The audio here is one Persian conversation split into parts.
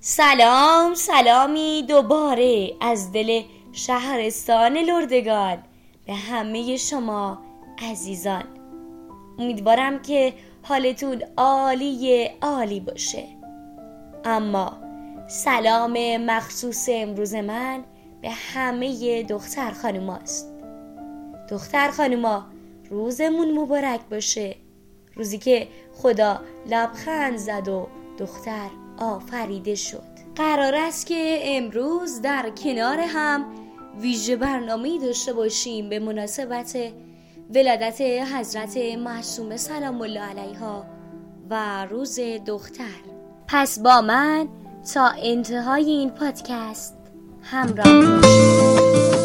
سلامی دوباره از دل شهرستان لردگان به همه شما عزیزان. امیدوارم که حالتون عالی باشه. اما سلام مخصوص امروز من به همه دختر خانوماست. دختر خانوما، روزمون مبارک باشه، روزی که خدا لبخند زد و دختر آفریده شد. قرار است که امروز در کنار هم ویژه برنامه‌ای داشته باشیم به مناسبت ولادت حضرت معصومه سلام الله علیها و روز دختر. پس با من تا انتهای این پادکست همراه باشید.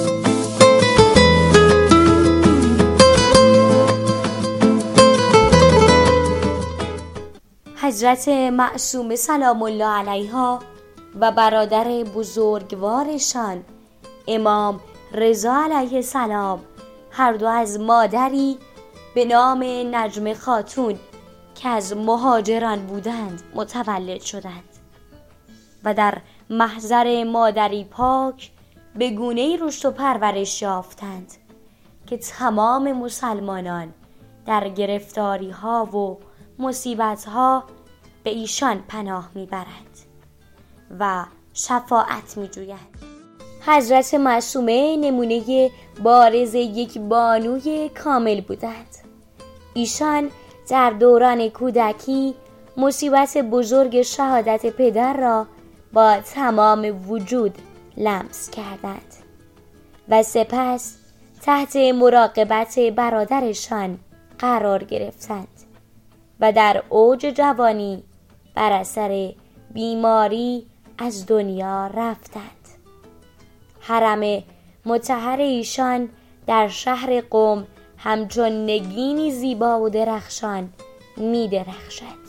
حضرت معصومه سلام الله علیها و برادر بزرگوارشان امام رضا علیه السلام هر دو از مادری به نام نجمه خاتون که از مهاجران بودند متولد شدند و در محضر مادری پاک به گونه‌ای رشد و پرورش یافتند که تمام مسلمانان در گرفتاری ها و مصیبت ها به ایشان پناه میبرند و شفاعت میجویند. حضرت معصومه نمونه بارز یک بانوی کامل بودند. ایشان در دوران کودکی مصیبت بزرگ شهادت پدر را با تمام وجود لمس کردند و سپس تحت مراقبت برادرشان قرار گرفتند و در اوج جوانی بر اثر بیماری از دنیا رفتند. حرم مطهر ایشان در شهر قم همچون نگینی زیبا و درخشان می درخشد.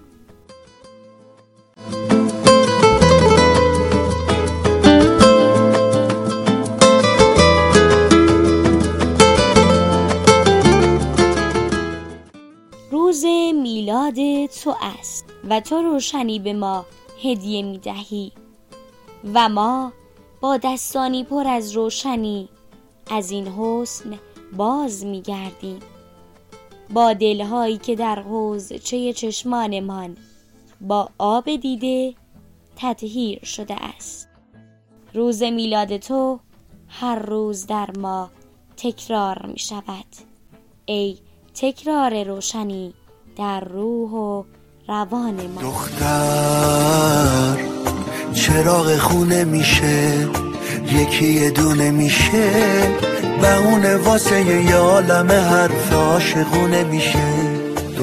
روز میلاد تو است و تو روشنی به ما هدیه می دهی و ما با دستانی پر از روشنی از این حسن باز می گردیم، با دلهایی که در حوضچه چشمانمان با آب دیده تطهیر شده است. روز میلاد تو هر روز در ما تکرار می شود، ای تکرار روشنی در روح و روان ما. دختر چراغ خونه میشه، یکی یه دونه میشه، بهونه واسه یه عالم حرف عاشقونه میشه.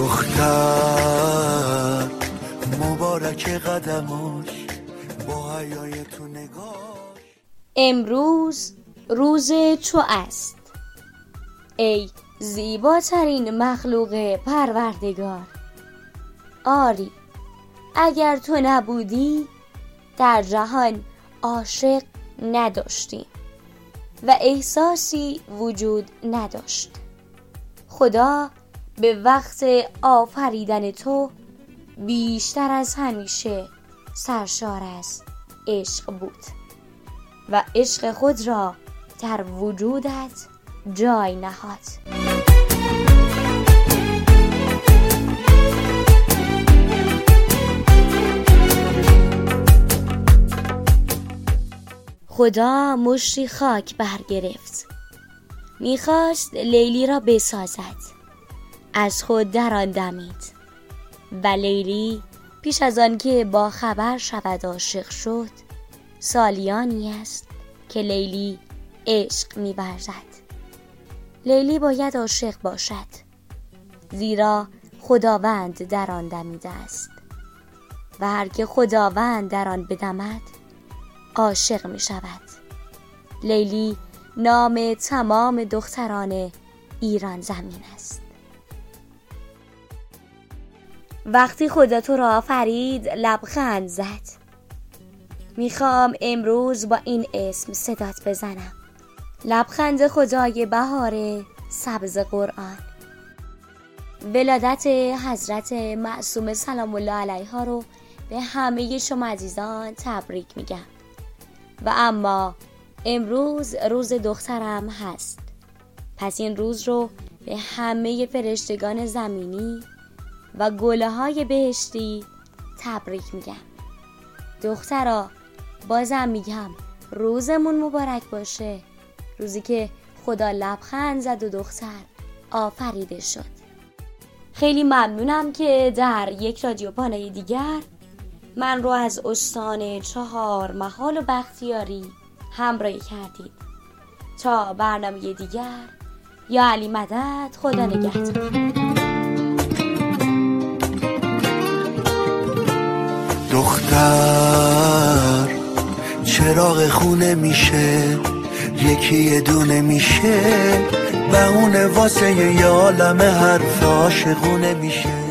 دختر مبارک قدماش با حیای تو نگاش. امروز روز تو است، ای زیباترین مخلوق پروردگار. آری، اگر تو نبودی در جهان عاشق نداشتیم و احساسی وجود نداشت. خدا به وقت آفریدن تو بیشتر از همیشه سرشار از عشق بود و عشق خود را در وجودت جای نهاد. خدا مشتی خاک برگرفت، میخواست لیلی را بسازد، از خود در آن دمید و لیلی پیش از آن که با خبر شود عاشق شد. سالیانی است که لیلی عشق می‌ورزد. لیلی باید عاشق باشد، زیرا خداوند در آن دمیده است و هر که خداوند در آن بدمد عاشق می شود. لیلی نام تمام دختران ایران زمین است. وقتی خدا تو را آفرید لبخند زد. میخوام امروز با این اسم صدات بزنم، لبخند خدای بهار سبز قرآن. ولادت حضرت معصومه سلام الله علیها رو به همه شما عزیزان تبریک میگم. و اما امروز روز دخترم هست. پس این روز رو به همه فرشتگان زمینی و گله های بهشتی تبریک میگم. دخترا بازم میگم روزمون مبارک باشه، روزی که خدا لبخند زد و دختر آفریده شد. خیلی ممنونم که در یک رادیو پانای دیگر من رو از استان چهارمحال و بختیاری همراهی کردید. تا برنامه دیگر، یا علی مدد، خدا نگهدار. دختر چراغ خونه میشه، یکی یه دونه میشه، بهونه واسه یه عالم حرف عاشقونه میشه.